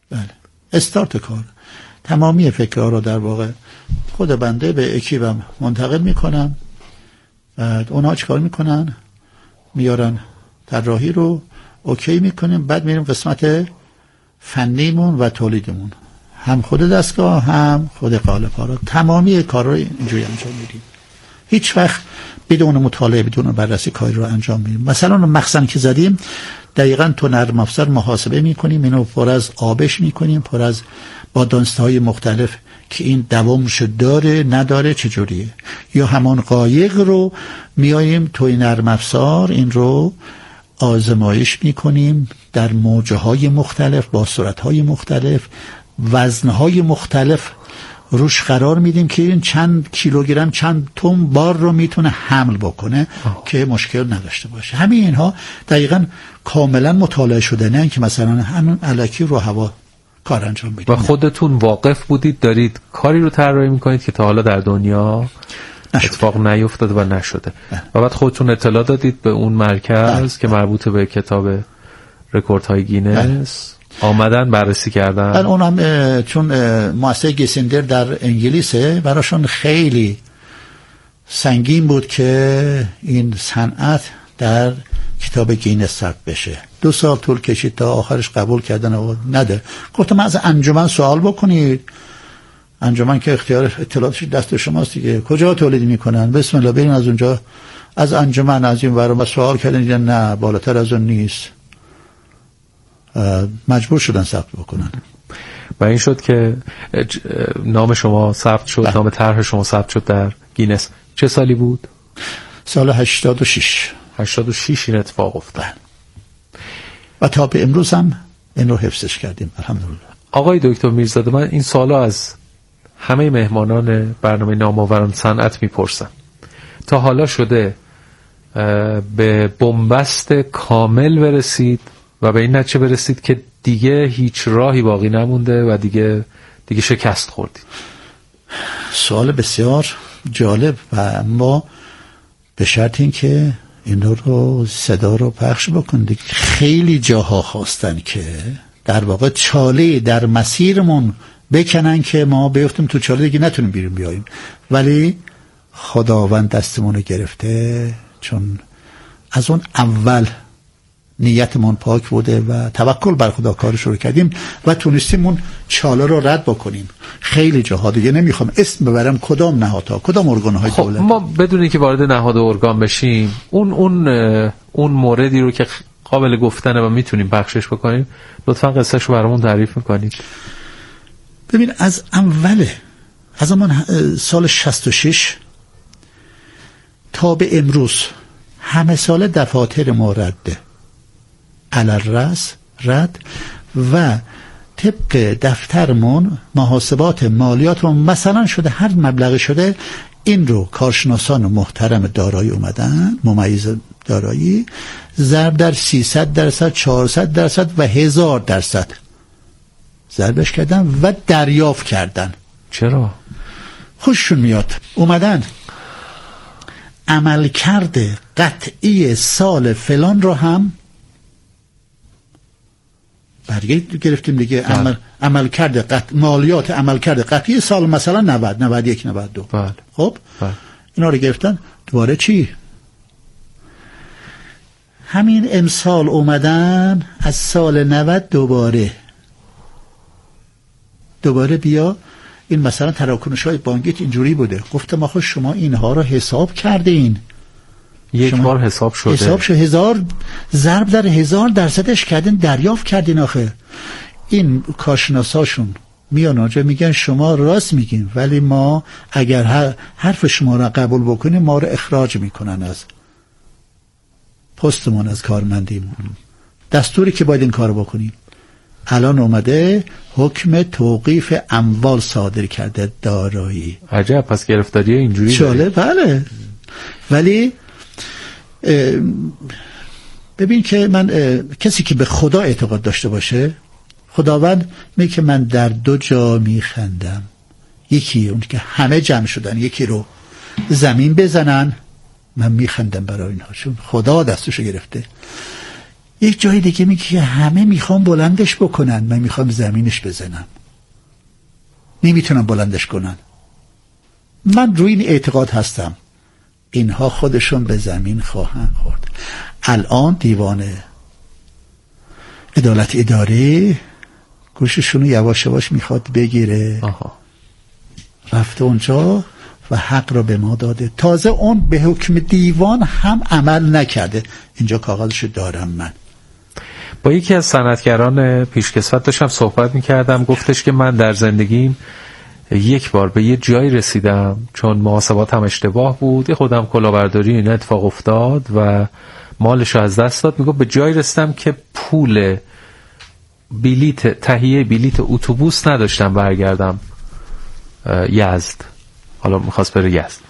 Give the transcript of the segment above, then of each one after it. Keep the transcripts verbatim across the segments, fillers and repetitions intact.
بله استارت کار. تمامی فکرها رو در واقع خود بنده به اکیبم منتقل میکنم، بعد اونا چیکار میکنن؟ میارن طراحی رو اوکی میکنیم، بعد میریم قسمت فنیمون و تولیدمون، هم خود دستگاه هم خود قالب ها رو، تمامی کار رو اینجوری انجام میدیم. هیچ وقت بدون مطالعه بدون بررسی کاری رو انجام میدیم. مثلا مخزن که زدیم دقیقاً تو نرم افزار محاسبه میکنیم، اینو پر از آبش میکنیم، پر از با دانسته‌های مختلف که این دوامش داره نداره چجوریه، یا همان قایق رو میاییم توی نرم افزار این رو آزمایش میکنیم در موجه های مختلف با سرعت های مختلف، وزن های مختلف روش قرار میدیم که این چند کیلوگرم چند تن بار رو میتونه حمل بکنه آه. که مشکل نداشته باشه. همین اینها دقیقاً کاملا مطالعه شده، نه که مثلا همون الکی رو هوا کار انجام بدید. و خودتون واقف بودید دارید کاری رو طراحی میکنید که تا حالا در دنیا نشده. اتفاق نیفتاده و نشده نه. و بعد خودتون اطلاع دادید به اون مرکز نه. که مربوط به کتاب رکوردهای گینس نه. آمدن بررسی کردن. من اونم چون مؤسسه گیسندر در انگلیسه، براشون خیلی سنگین بود که این صنعت در کتاب گینس ثبت بشه. دو سال طول کشید تا آخرش قبول کردن و نده. گفتم از انجمن سوال بکنید، انجمن که اختیار اطلاعاتش دست شماست دیگه، کجا تولید میکنن، بسم الله بریم از اونجا از انجمن از این ور. ما سوال کردن دیدن نه بالاتر از اون نیست، مجبور شدن ثبت بکنن و این شد که نام شما ثبت شد ده. نام طرح شما ثبت شد در گینس. چه سالی بود؟ سال هشتاد و شش. هشتاد و شش این اتفاق افتاد و تا به امروز هم این رو حفظش کردیم الحمدلله. آقای دکتر میرزاده، من این سالا از همه مهمانان برنامه نامآوران صنعت میپرسم، تا حالا شده به بنبست کامل برسید و به این نتیجه برسید که دیگه هیچ راهی باقی نمونده و دیگه دیگه شکست خوردید؟ سوال بسیار جالب و ما به شرط این که این رو صدا رو پخش بکنید. خیلی جاها خواستن که در واقع چاله در مسیرمون بکنن که ما بیفتیم تو چاله دیگه نتونیم بیرون بیاییم، ولی خداوند دستمون رو گرفته، چون از اون اول نیتمون پاک بوده و توکل بر خدا کار شروع کردیم و تونستیم اون چاله رو رد بکنیم. خیلی جاها دیگه نمیخوام اسم ببرم کدام نهادها کدام ارگان‌های خب دولت. ما بدون اینکه وارد نهاد و ارگان بشیم، اون اون اون موردی رو که قابل گفتنه و میتونیم پخشش بکنیم، لطفاً قصه‌شو برامون تعریف میکنید. ببین از اوله از من سال شصت و شش تا به امروز همه سال دفاتر ما رده علل رأس رد و طبق دفترمون محاسبات مالیات رو مثلا شده هر مبلغ شده این رو کارشناسان محترم دارایی اومدن ممیز دارایی ضرب در سیصد درصد چهارصد درصد و هزار درصد ضربش کردن و دریافت کردن. چرا؟ خوششون میاد. اومدن عمل کرده قطعی سال فلان رو هم برگه گرفتیم دیگه. عمل عمل کرده قط... مالیات عمل کرده قطعی سال مثلا نود نود و یک نود و دو. بله. خب بله. اینا رو گرفتن دوباره چی؟ همین امسال اومدن از سال نود دوباره دوباره بیا این مثلا تراکنش‌های بانکیت اینجوری بوده. گفتم آخه شما اینها رو حساب کردین، یک بار حساب شده، حساب شده هزار ضرب در هزار درصدش کردین دریافت کردین. آخه این کارشناساشون میان آنجا میگن شما راست میگین، ولی ما اگر حرف شما را قبول بکنیم ما رو اخراج میکنن از پستمون از کارمندیمون. دستوری که باید این کار بکنیم. الان اومده حکم توقیف اموال صادر کرده دارایی. عجب، پس گرفتاری اینجوری شاله. بله ولی ببین که من کسی که به خدا اعتقاد داشته باشه، خداوند میگه که من در دو جا میخندم، یکی اون که همه جمع شدن یکی رو زمین بزنن، من میخندم برای اینها چون خدا دستشو گرفته. یک جای دیگه میگه که همه میخوام بلندش بکنن، من میخوام زمینش بزنم، نمیتونم بلندش کنن. من روی این اعتقاد هستم اینها خودشون به زمین خواهند خورد. الان دیوان عدالت اداری گوششون یواش یواش میخواد بگیره. آها. رفته اونجا و حق را به ما داده. تازه اون به حکم دیوان هم عمل نکرده. اینجا کاغذش دارم من. با یکی از صنعتگران پیشکسوت داشتم صحبت میکردم، گفتش که من در زندگیم یک بار به یه جایی رسیدم چون محاسبات هم اشتباه بود، خودم کلاهبرداری این اتفاق افتاد و مالش رو از دست داد. میگه به جایی رسیدم که پول بلیت تهیه بلیت اتوبوس نداشتم برگردم یزد. حالا میخواست بره یزد.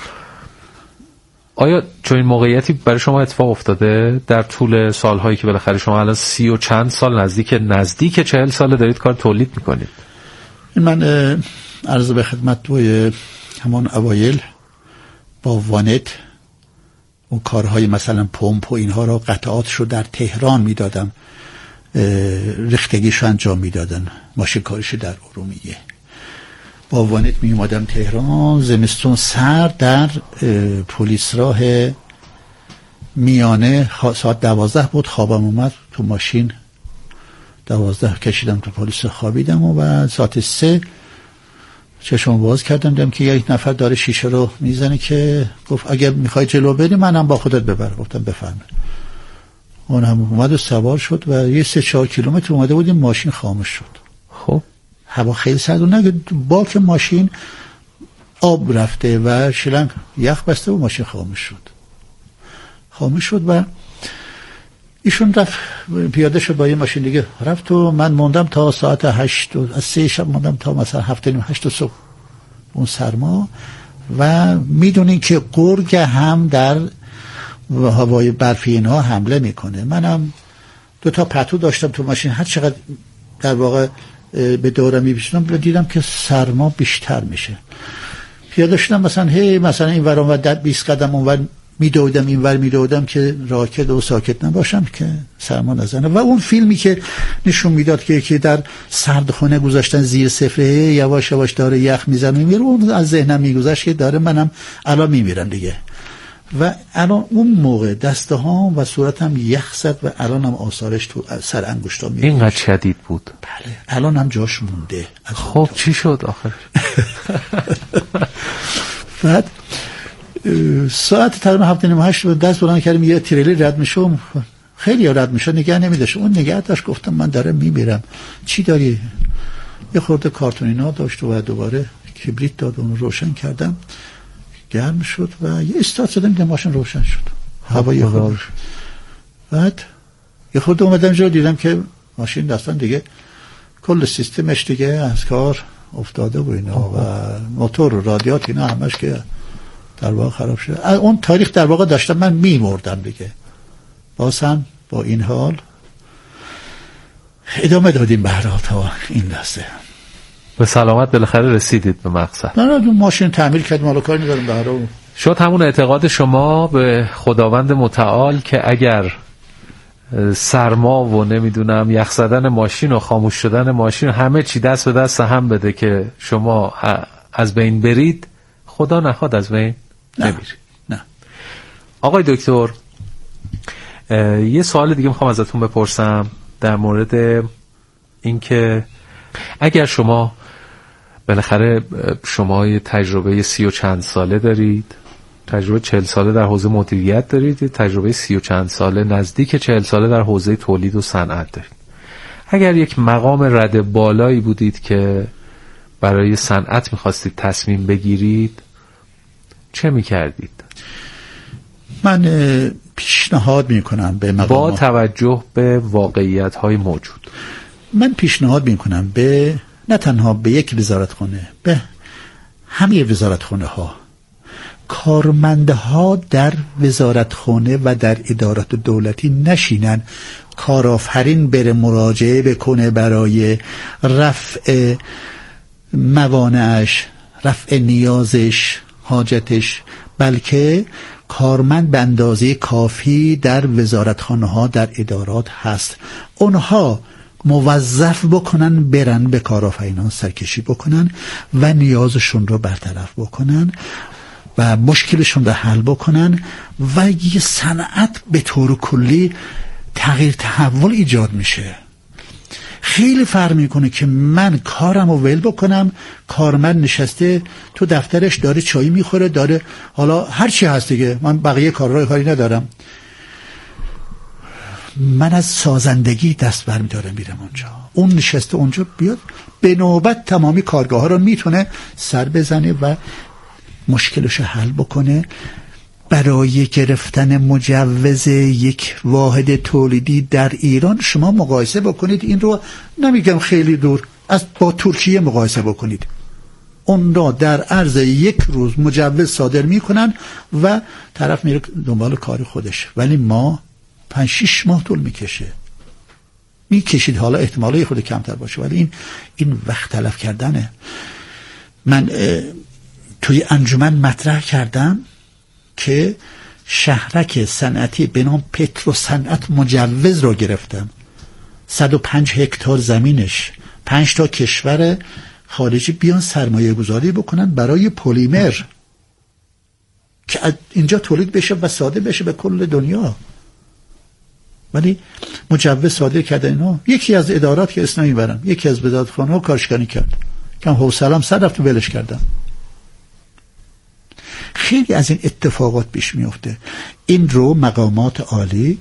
آیا چون این موقعیتی برای شما اتفاق افتاده در طول سالهایی که بالاخره شما الان سی و چند سال نزدیک نزدیک چهل ساله دارید کار تولید میکنید؟ من عرض به خدمت توی همان اوایل با وانت اون کارهای مثلا پمپ و اینها رو قطعاتش رو در تهران میدادم، ریختگیش انجام میدادن، ماشین کارش در ارومیه. با وانت می اومدم تهران، زمستون سر در پلیس راه میانه ساعت دوازده بود، خوابم اومد تو ماشین، دوازده کشیدم تو پلیس خوابیدم و بعد ساعت سه چشم باز کردم دیدم که یک نفر داره شیشه رو میزنه که گفت اگه میخوای جلو بری منم با خودت ببر. گفتم بفرمایید. اون هم اومد و سوار شد و یه سه چهار کیلومتر اومده بودیم ماشین خاموش شد. خب هوا خیلی سرد و نه باک ماشین آب رفته و شلنگ یخ بسته و ماشین خاموش شد. خاموش شد و ایشون رفت پیاده شد با یه ماشین دیگه رفت و من موندم تا ساعت هشت و از سه شب موندم تا مثلا هفت نیم هشت صبح اون سرما. و میدونین که گرگ هم در هوای برفی اینها حمله میکنه. منم دو تا پتو داشتم تو ماشین، هر چقدر در واقع به دورم میبیشتم دیدم که سرما بیشتر میشه. پیاده شدم مثلا هی مثلا این ور اون ور در بیست قدم اون ور میدودم این ور میدودم که راکد و ساکت نباشم که سرما نزنه. و اون فیلمی که نشون میداد که یکی در سردخونه گذاشتن زیر صفر یواش یواش داره یخ میزنه میمیره، اون از ذهنم میگذشت که داره منم الان میمیرم دیگه. و الان اون موقع دسته ها و صورتم یخ زد و الان هم آثارش تو سر انگشتا میاد. اینقدر شدید بود؟ بله الان هم جاش مونده. خب چی شد آخر؟ بعد ساعت تقریبا هفت نیم هشت دست بلند کردیم یه تریلی رد میشه، خیلی رد میشه، نگه نمیداشت. اون نگه داشت. گفتم من دارم میمیرم. چی داری؟ یه خورده کارتونینا داشت و دوباره کبریت داد اون روشن کردم، گرم شد و یه استارت زدم که ماشین روشن شد. هوا یه خورده. بعد یه خورده اومدم جلو دیدم که ماشین دستان دیگه کل سیستمش دیگه از کار افتاده و اینا و موتور و رادیات اینا همش که در واقع خراب شد. اون تاریخ در واقع داشتم من میمردم دیگه. باز هم با این حال ادامه دادیم به هر تا این دسته. به سلامت بالاخره رسیدید به مقصد. نه نه ماشین تعمیر کردیم، حالا کاری ندارم به هر حال. شد همون اعتقاد شما به خداوند متعال که اگر سرما و نمیدونم یخ زدن ماشین و خاموش شدن ماشین همه چی دست به دست هم بده که شما از بین برید، خدا نخواد از بین نمیرید. نه. آقای دکتر یه سوال دیگه میخوام ازتون بپرسم در مورد اینکه اگر شما بالاخره شما یه تجربه سی و چند ساله دارید، تجربه چهل ساله در حوزه مدیریت دارید، تجربه سی و چند ساله نزدیک چهل ساله در حوزه تولید و صنعت دارید، اگر یک مقام رده بالایی بودید که برای صنعت میخواستید تصمیم بگیرید چه میکردید؟ من پیشنهاد میکنم به مقام با توجه به واقعیت های موجود، من پیشنهاد میکنم به نه تنها به یک وزارتخانه، به همه وزارتخانه ها، کارمندها در وزارتخانه و در ادارات دولتی نشینن کارآفرین بره مراجعه بکنه برای رفع موانعش، رفع نیازش، حاجتش، بلکه کارمند به اندازه کافی در وزارتخانه ها، در ادارات هست. اونها موظف بکنن برن به کارآفرینان سرکشی بکنن و نیازشون رو برطرف بکنن و مشکلشون رو حل بکنن و یه صنعت به طور کلی تغییر تحول ایجاد میشه. خیلی فرق میکنه که من کارم رو ول بکنم، کارمند نشسته تو دفترش داره چای میخوره، داره حالا هر چی هست دیگه، من بقیه کارهای کاری ندارم، من از سازندگی دست برمیدارم میرم اونجا. اون نشسته اونجا بیاد به نوبت تمامی کارگاه ها رو میتونه سر بزنه و مشکلش حل بکنه. برای گرفتن مجوز یک واحد تولیدی در ایران شما مقایسه بکنید، این رو نمیگم خیلی دور، از با ترکیه مقایسه بکنید، اون را در عرض یک روز مجوز صادر میکنن و طرف میره دنبال کار خودش، ولی ما پنج شیش ماه طول میکشه. میکشید حالا احتمالی خود کمتر باشه، ولی این این وقت تلف کردنه. من توی انجمن مطرح کردم که شهرک صنعتی به نام پترو صنعت مجوز رو گرفتم، صد و پنج هکتار زمینش، پنج تا کشور خارجی بیان سرمایه گذاری بکنن برای پلیمر که اینجا تولید بشه و صادر بشه به کل دنیا. ولی مجوز صادر کرده اینا. یکی از ادارات که اسم نمیبرم، یکی از وزارتخانه ها کارشکنی کرد، کم حوصله‌ام سر رفت و ولش کردم. خیلی از این اتفاقات پیش میفته. این رو مقامات عالی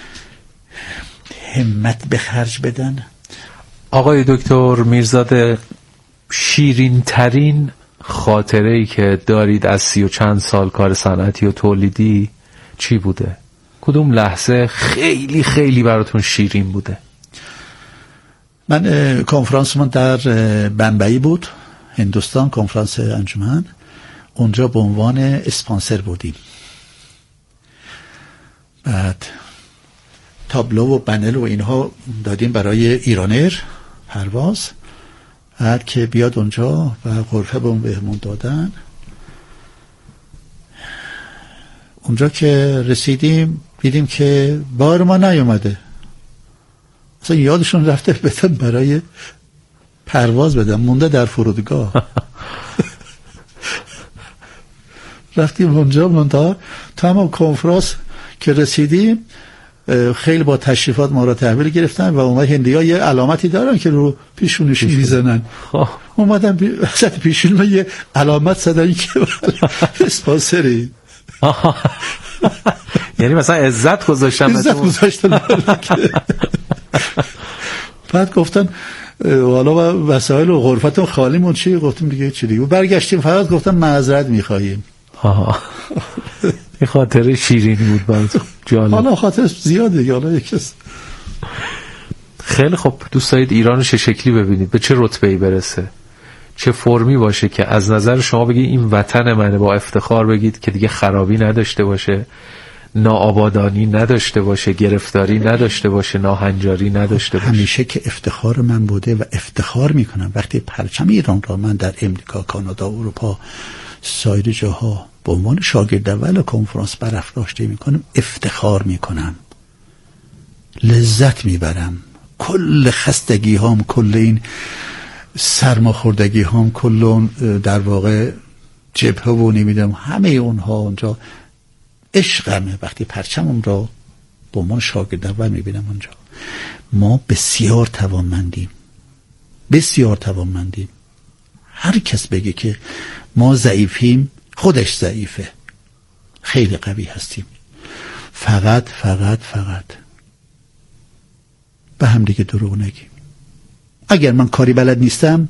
همت به خرج بدن. آقای دکتر میرزاده، شیرین ترین خاطره ای که دارید از سی و چند سال کار صنعتی و تولیدی چی بوده؟ کدوم لحظه خیلی خیلی براتون شیرین بوده؟ من کنفرانس من در بمبئی بود، هندوستان، کنفرانس انجمن. اونجا به عنوان اسپانسر بودیم. بعد تابلو و پنل و اینها دادیم برای ایرانر پرواز، بعد که بیاد اونجا و غرفه به اون بهمون دادن. اونجا که رسیدیم دیدیم که بار ما نیومده، اصلا یادشون رفته بدن برای پرواز بدن، مونده در فرودگاه. رفتیم اونجا، منتها تمام کنفرانس که رسیدیم خیلی با تشریفات ما را تحویل گرفتن و اومد هندی‌ها یه علامتی دارن که رو پیشونشون میزنن، اومدن وسط پیشون یه علامت زدن که اسپانسری. یعنی مثلا عزت گذاشتن عزت گذاشتن. بعد گفتن حالا وسایل و غرفتون خالی مون چی؟ گفتیم دیگه چی دیگه. برگشتیم فقط گفتن معذرت میخواییم. آها، این خاطره شیرینی بود براتون. جالب. حالا خاطر زیاده، حالا یکیست. خیلی خوب. دوست دارید ایران رو چه شکلی ببینید؟ به چه رتبه‌ای برسه؟ چه فرمی باشه که از نظر شما بگید این وطن منه، با افتخار بگید که دیگه خرابی نداشته باشه، ناآبادانی نداشته باشه، گرفتاری نداشته باشه، ناهنجاری نداشته باشه؟ همیشه که افتخار من بوده و افتخار میکنم وقتی پرچم ایران را من در امریکا، کانادا، اروپا، سایر جاها به عنوان شاگرد اول کنفرانس برافراشته میکنم، افتخار میکنم، لذت میبرم. کل خستگی هام، کل این سرماخوردگی هام، کل اون در واقع جبهه و نمیدونم همه اونها اونجا عشقمه وقتی پرچمم را به عنوان شاگرد اول میبینم اونجا. ما بسیار توانمندیم، بسیار توانمندیم. هر کس بگه که ما ضعیفیم خودش ضعیفه. خیلی قوی هستیم. فقط فقط فقط به هم دیگه دروغ نگیم. اگر من کاری بلد نیستم،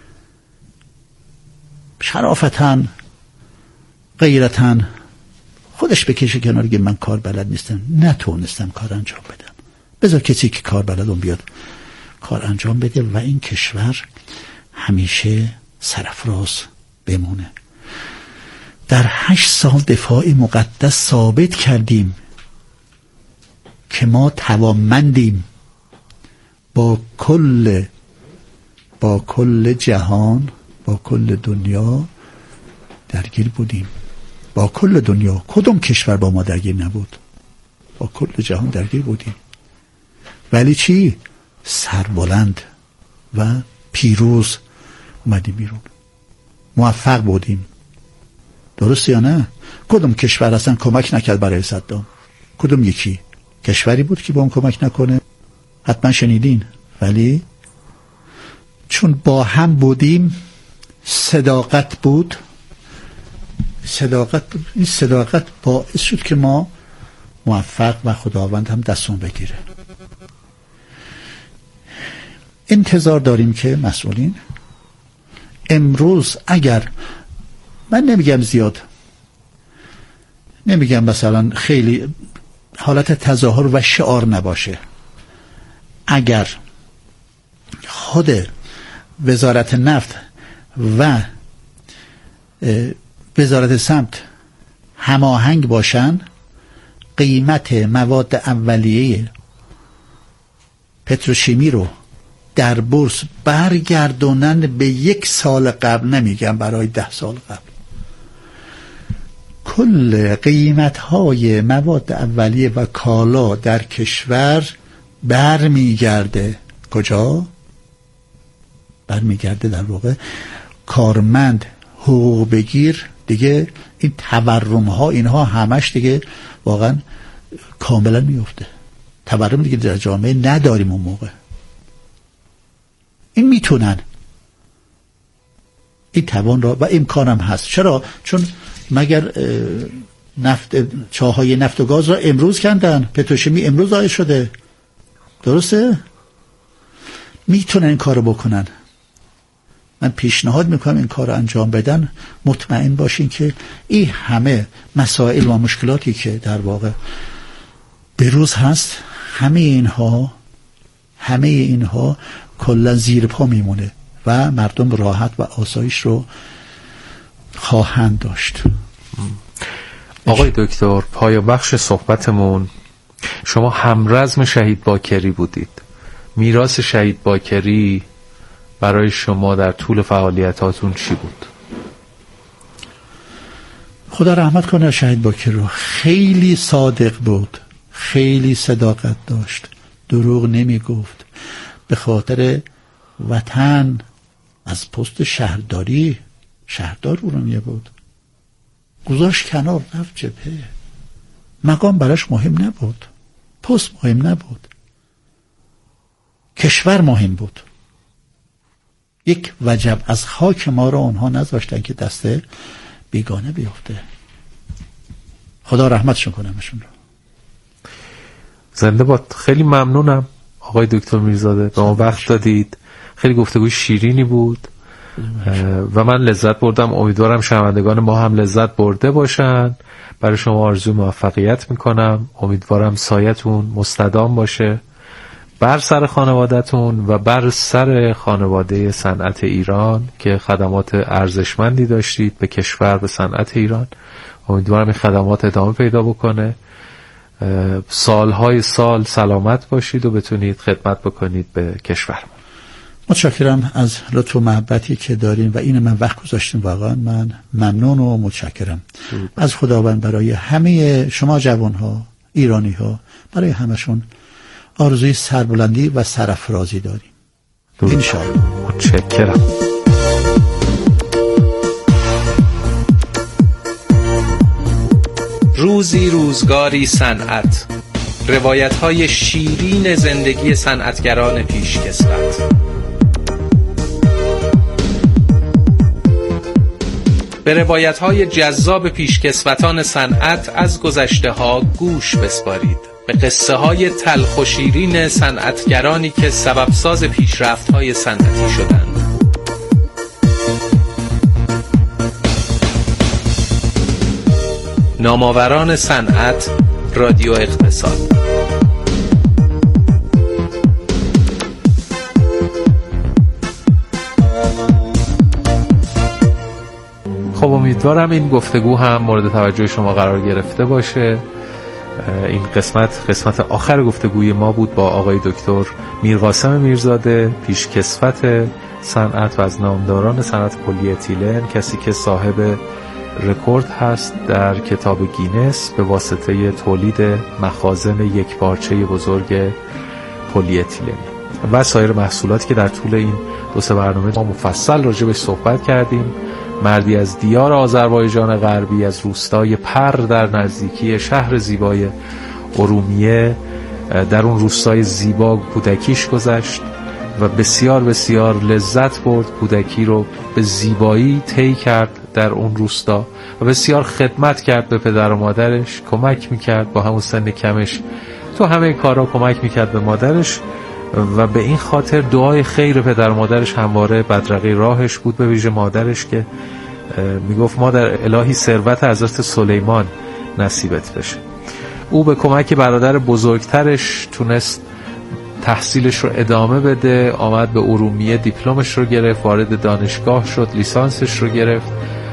شرافتاً غیرتاً خودش بکشه کنار، که من کار بلد نیستم، نتونستم کار انجام بدم، بذار کسی که کار بلد اون بیاد کار انجام بده و این کشور همیشه سرفراز بمونه. در هشت سال دفاع مقدس ثابت کردیم که ما توانمندیم. با کل با کل جهان، با کل دنیا درگیر بودیم. با کل دنیا. کدوم کشور با ما درگیر نبود؟ با کل جهان درگیر بودیم. ولی چی؟ سربلند و پیروز اومدیم بیرون، موفق بودیم. درست یا نه؟ کدوم کشور اصلا کمک نکرد برای صدام؟ کدوم یکی؟ کشوری بود که با اون کمک نکنه؟ حتما شنیدین. ولی چون با هم بودیم، صداقت بود، صداقت بود. این صداقت باعث شد که ما موفق و خداوند هم دستون بگیره. انتظار داریم که مسئولین امروز، اگر من نمیگم زیاد، نمیگم مثلا خیلی حالت تظاهر و شعار نباشه، اگر خود وزارت نفت و وزارت سمت هماهنگ باشن، قیمت مواد اولیه پتروشیمی رو در بورس برگردونن به یک سال قبل، نمیگم برای ده سال قبل. کل قیمت های مواد اولیه و کالا در کشور برمیگرده کجا؟ برمیگرده در واقع کارمند، حقوق بگیر دیگه، این تورم ها اینها همش دیگه واقعا کاملا میفته. تورم دیگه در جامعه نداریم اون موقع. این میتونن، این توان را و امکانم هست. چرا؟ چون مگر نفت، چاهای نفت و گاز را امروز کندن، پتروشیمی امروز ضایع شده، درسته؟ میتونن این کارو بکنن. من پیشنهاد میکنم این کار رو انجام بدن. مطمئن باشین که این همه مسائل و مشکلاتی که در واقع بروز هست، همه اینها همه اینها کلا زیر پا میمونه و مردم راحت و آسایش رو خواهند داشت. آقای دکتر، پایان بخش صحبتمون، شما همرزم شهید باکری بودید. میراث شهید باکری برای شما در طول فعالیتاتون چی بود؟ خدا رحمت کنه شهید باکری رو. خیلی صادق بود، خیلی صداقت داشت، دروغ نمی گفت. به خاطر وطن از پست شهرداری، شهردار ارومیه بود، گذاشت کنار، رفت جبهه. مقام براش مهم نبود، پست مهم نبود، کشور مهم بود. یک وجب از خاک ما را اونها نذاشتن که دست بیگانه بیفته. خدا رحمتشون کنه همشون رو. زنده باد. خیلی ممنونم آقای دکتر میرزاده، به ما وقت دادید. خیلی گفتگوی شیرینی بود و من لذت بردم. امیدوارم شنوندگان ما هم لذت برده باشن. برای شما آرزوی موفقیت میکنم. امیدوارم سایتون مستدام باشه بر سر خانواده‌تون و بر سر خانواده صنعت ایران که خدمات ارزشمندی داشتید به کشور، به صنعت ایران. امیدوارم این خدمات ادامه پیدا بکنه. سالهای سال سلامت باشید و بتونید خدمت بکنید به کشور. متشکرم از لطف و محبتی که داریم و این من وقت گذاشتیم. واقعا من ممنون و متشکرم از خداوند. برای همه شما جوانها، ایرانی ها، برای همشون آرزوی سربلندی و سرافرازی داریم انشاءالله. متشکرم. روزی روزگاری صنعت، روایت‌های شیرین زندگی صنعتگران پیشکسوت. به روایت‌های جذاب پیشکسوتان صنعت از گذشته‌ها گوش بسپارید. به قصه های تلخ و شیرین صنعتگرانی که سبب ساز پیشرفت‌های صنعتی شدند. نامآوران صنعت، رادیو اقتصاد. خب امیدوارم این گفتگو هم مورد توجه شما قرار گرفته باشه. این قسمت قسمت آخر گفتگوی ما بود با آقای دکتر میرقاسم میرزاده، پیشکسوت صنعت و از نامداران صنعت پلی اتیلن، کسی که صاحب رکورد هست در کتاب گینس به واسطه تولید مخازن یک پارچه بزرگ پلی اتیلنی و سایر محصولاتی که در طول این دو سه برنامه ما مفصل راجع بهش صحبت کردیم. مردی از دیار آذربایجان غربی، از روستای پر در نزدیکی شهر زیبای ارومیه، در اون روستای زیبا کودکیش گذشت و بسیار بسیار لذت برد. کودکی رو به زیبایی طی کرد در اون روستا و بسیار خدمت کرد به پدر و مادرش، کمک میکرد با همون سن کمش تو همه کارا کمک میکرد به مادرش و به این خاطر دعای خیر پدر و مادرش همواره بدرقه راهش بود، به ویژه مادرش که میگفت مادر الهی ثروت حضرت سلیمان نصیبت بشه. او به کمک برادر بزرگترش تونست تحصیلش رو ادامه بده، آمد به ارومیه دیپلمش رو گرفت، وارد دانشگاه شد، لیسانسش رو گرفت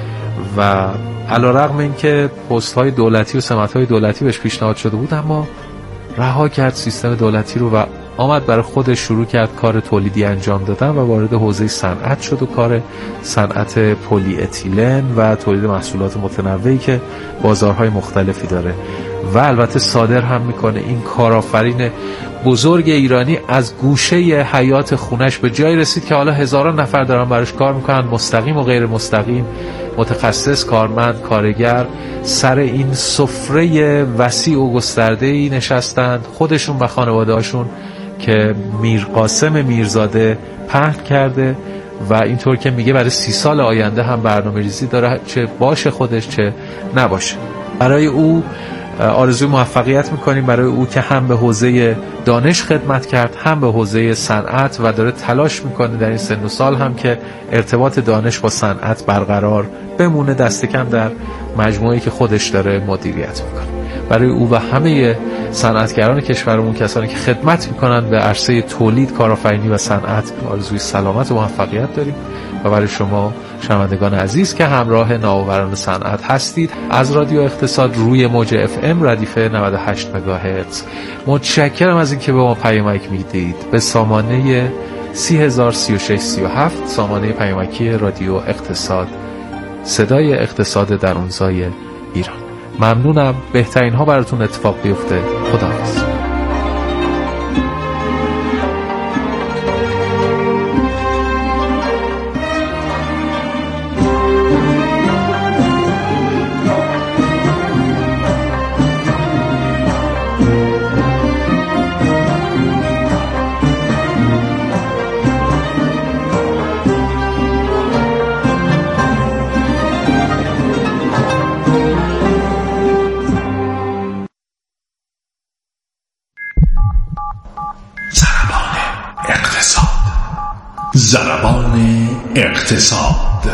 و علیرغم اینکه پست‌های دولتی و سمت‌های دولتی بهش پیشنهاد شده بود اما رها کرد سیستم دولتی رو و آمد برای خودش شروع کرد کار تولیدی انجام دادن و وارد حوزه صنعت شد و کار صنعت پلی اتیلن و تولید محصولات متنوعی که بازارهای مختلفی داره و البته صادر هم میکنه. این کارآفرین بزرگ ایرانی از گوشه حیات خونش به جای رسید که حالا هزاران نفر دارن براش کار میکنن، مستقیم و غیر مستقیم، متخصص، کارمند، کارگر، سر این سفره وسیع و گسترده‌ای نشستند، خودشون و خانواده‌هاشون که میرقاسم میرزاده پهن کرده و اینطور که میگه برای سی سال آینده هم برنامه ریزی داره، چه باشه خودش چه نباشه. برای او آرزوی موفقیت میکنیم، برای او که هم به حوزه دانش خدمت کرد هم به حوزه صنعت و داره تلاش میکنه در این سن و سال هم که ارتباط دانش با صنعت برقرار بمونه، دست کم در مجموعه‌ای که خودش داره مدیریت میکنه. برای او و همه صنعتگران کشورمون، کسانی که خدمت میکنن به عرصه تولید، کارآفرینی و صنعت، آرزوی سلامت و موفقیت داریم و برای شما شنوندگان عزیز که همراه نوآوران صنعت هستید از رادیو اقتصاد روی موج اف ام ردیف نود و هشت مگاهرتز متشکرم از اینکه به ما پیامک میدید. به سامانه سی هزار سی و شش سی و هفت سامانه پیامکی رادیو اقتصاد، صدای اقتصاد درونزای ایران. ممنونم، بهترین ها براتون اتفاق بیفته. خداحافظ. ضربان اقتصاد.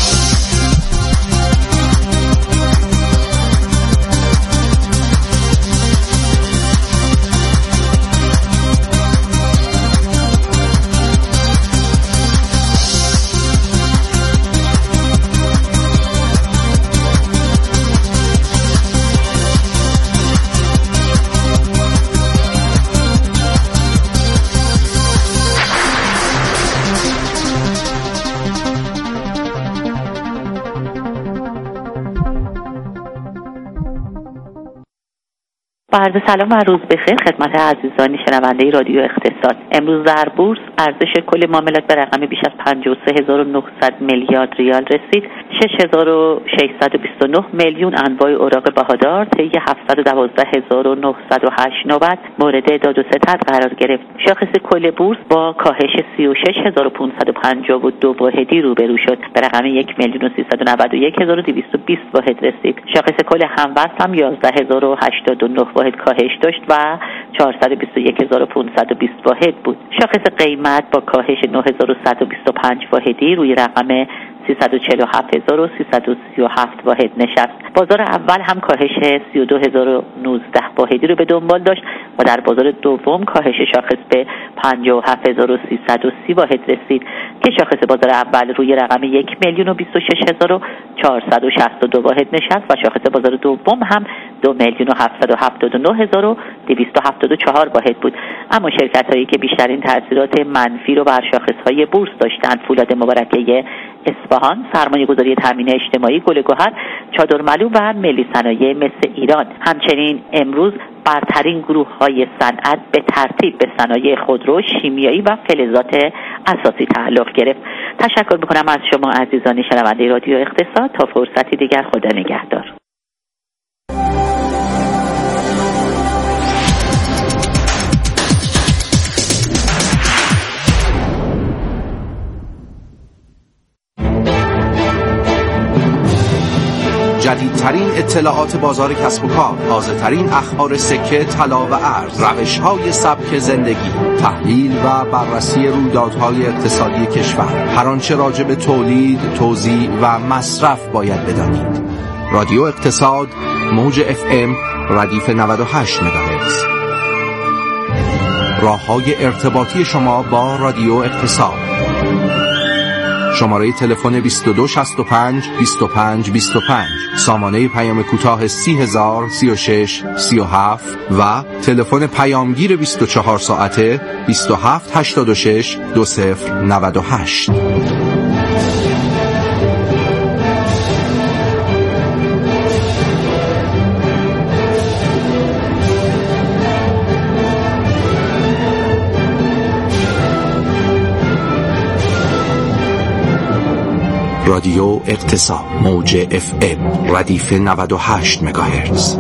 عرض سلام و روز بخیر خدمت عزیزان شنونده رادیو اقتصاد. امروز در بورس ارزش کل معاملات به رقم بیش از پنجاه و سه هزار و نهصد میلیارد ریال رسید. شش هزار و ششصد و بیست و نه میلیون انواع اوراق بهادار طی هفتصد و دوازده هزار و نهصد و هشت نوبت مورد داد و ستد قرار گرفت. شاخص کل بورس با کاهش سی و شش هزار و پانصد و پنجاه و دو واحدی روبرو شد، به رقم یک میلیون و سیصد و نود و یک هزار و دویست و بیست واحد رسید. شاخص کل هموزن هم یازده هزار و هشتاد و نه واحد کاهش داشت و چهارصد و بیست و یک هزار و پانصد و بیست واحد بود. شاخص قیمت با کاهش نه هزار و صد و بیست و پنج واحدی روی رقم سیصد و چهل و هفت هزار و سیصد و سی و هفت واحد نشست. بازار اول هم کاهش سی و دو هزار و نوزده واحدی رو به دنبال داشت و در بازار دوم کاهش شاخص به پنجاه و هفت هزار و سیصد و سی واحد رسید که شاخص بازار اول روی رقم یک میلیون و بیست و شش هزار و چهارصد و شصت و دو واحد نشست و شاخص بازار دوم هم دو میلیون و هفتصد و هفتاد و نه هزار و دویست و هفتاد و چهار واحد بود. اما شرکت‌هایی که بیشترین تاثیرات منفی رو بر شاخص‌های بورس داشتند، فولاد مبارکه اصفهان، سرمایه گذاری تامین اجتماعی گل‌گهر، چادرملو و ملی صنایع مس ایران. همچنین امروز برترین گروه‌های صنعت به ترتیب به صنایع خودرو، شیمیایی و فلزات اساسی تعلق گرفت. تشکر می‌کنم از شما عزیزان شنونده رادیو اقتصاد. تا فرصتی دیگر، خدا نگهدار. جدیدترین اطلاعات بازار کسب و کار، تازه‌ترین اخبار سکه، طلا و ارز، روش‌های سبک زندگی، تحلیل و بررسی رویدادهای اقتصادی کشور، هر آنچه راجع به تولید، توزیع و مصرف باید بدانید. رادیو اقتصاد، موج اف ام، ردیف نود و هشت مگاهرتز. راه‌های ارتباطی شما با رادیو اقتصاد: شماره تلفن بیست و دو شصت و پنج بیست و پنج بیست و پنج، سامانه پیام کوتاه سی هزار سی و شش سی و هفت و تلفن پیامگیر بیست و چهار ساعته بیست و هفت هشتاد و شش دو صفر نود و هشت. رادیو اقتصاد، موج اف ام، ردیف نود و هشت مگاهرتز.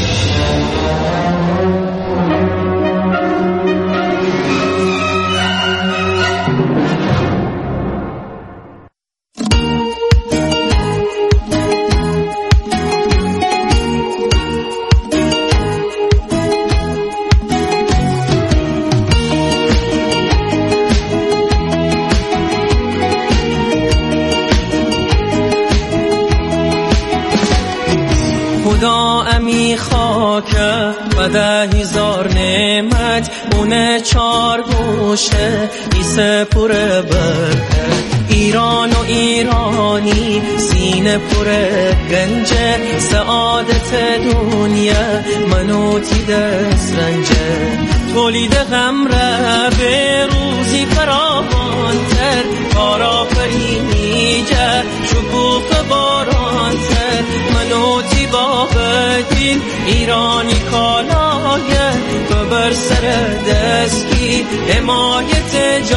و ده هزار نعمت اونه چار گوشه ایسه پوره برکت. ایران و ایرانی سینه پوره گنجه، سعادت دنیا منوتی دست رنجه. تولید غم را به روزی فراوان تر، کارا فرینی جه شکوف باران تر. منوتی با بدین ایرانی کالایه، ببر سر دستی حمایت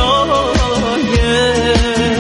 جایه.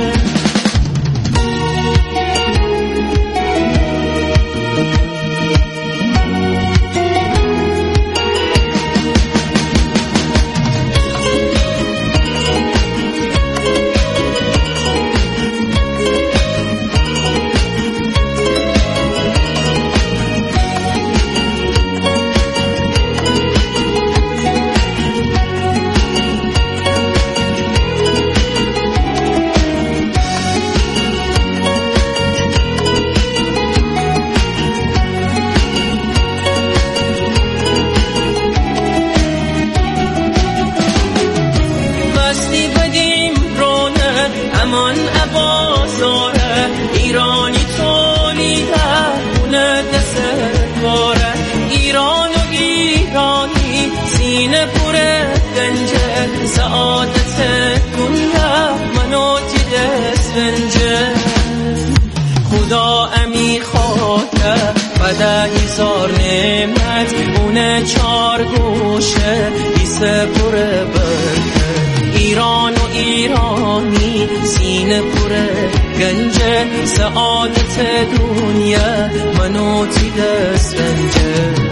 ده هزار نعمت اونه چار گوشه ایسه پوره برکت. ایران و ایرانی سینه پوره گنجه، سعادت دنیا منوتی دست رنجه.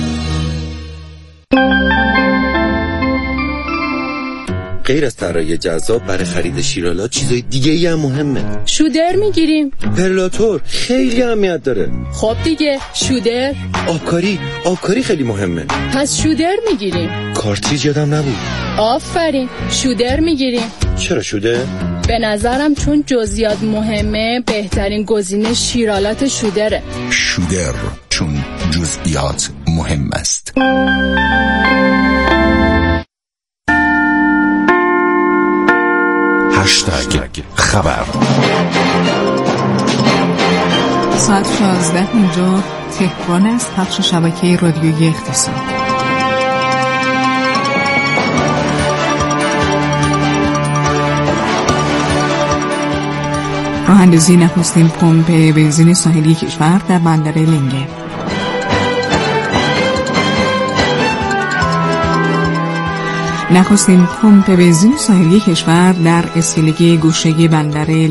غیر از طراحی جذاب برای خرید شیرالات چیزای دیگه ای هم مهمه. شودر میگیریم. پرلاتور خیلی اهمیت داره. خب دیگه شودر. آبکاری آبکاری خیلی مهمه. پس شودر میگیریم. کارتریج یادم نبود. آفرین، شودر میگیریم. چرا شودر؟ به نظرم چون جزئیات مهمه، بهترین گزینه شیرالات شودره. شودر، چون جزئیات مهم است. هشتگ خبر. ساعت شانزده اینجا تهران است. پخش شبکه رادیویی اقتصاد. راه اندازی نخستین پمپ بنزین ساحلی کشور در بندر لنگه. نخستین پمپ بنزین ساحلی کشور در اسکلگی گوشه بندر